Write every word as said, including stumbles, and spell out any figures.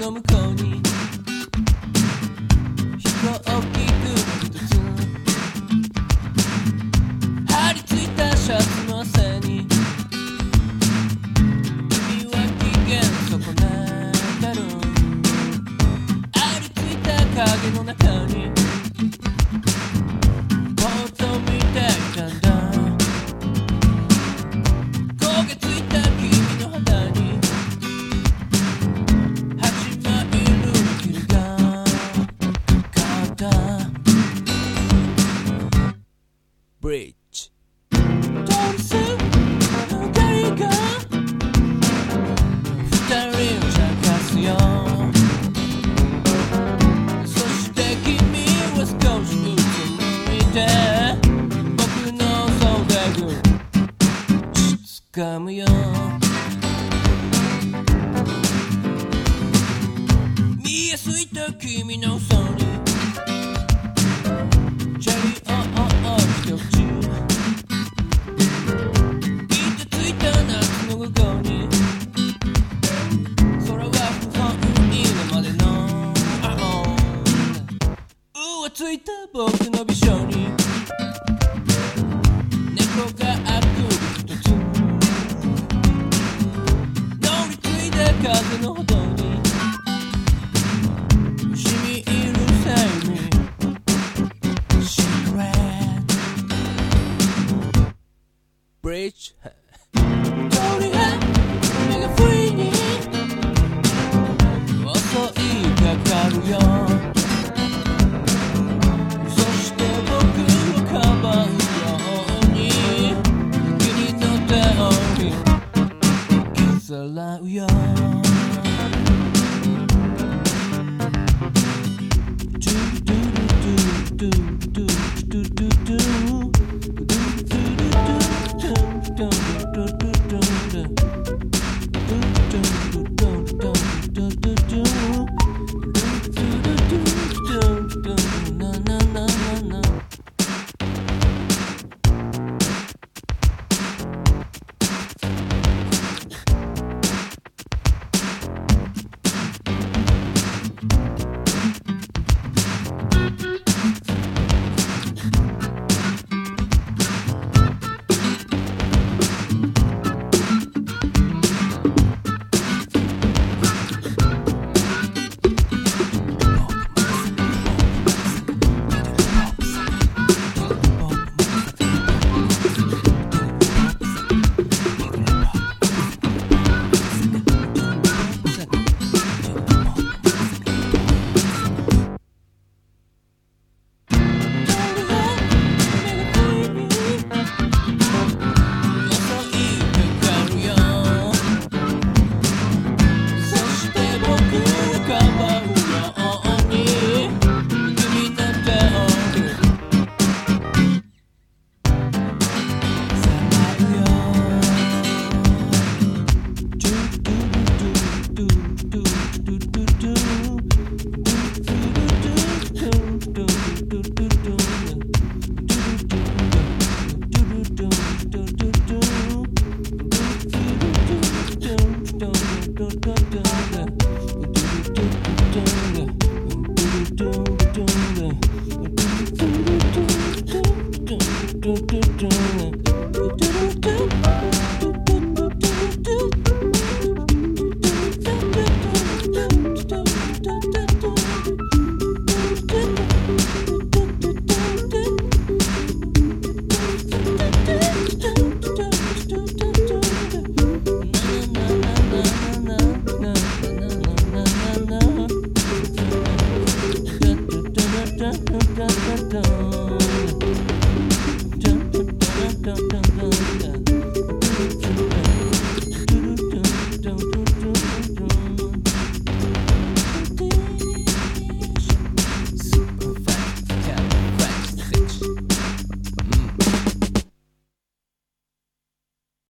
の向こうに飛行機一つ張り付いたシャツの汗に君は機嫌損ねてる張り付いた影の中にぼーっと見ていたんだ焦げついた君の肌に始まる霧がかったブリッジ通り過ぎ光が二人を茶化すよそして君は少しうつむいて僕の袖を掴むよ見えすいた君の嘘にチェリーを一口凍てついた夏の午後に空は不本意なまでの青浮ついた僕の微笑に猫があくび一つ乗り継いで風のほどに染み入る生命シークレットブリッジ通りへ目が不意に襲いかかるよそして僕をかばうように君の手を引きさらうよドゥドゥドゥドゥ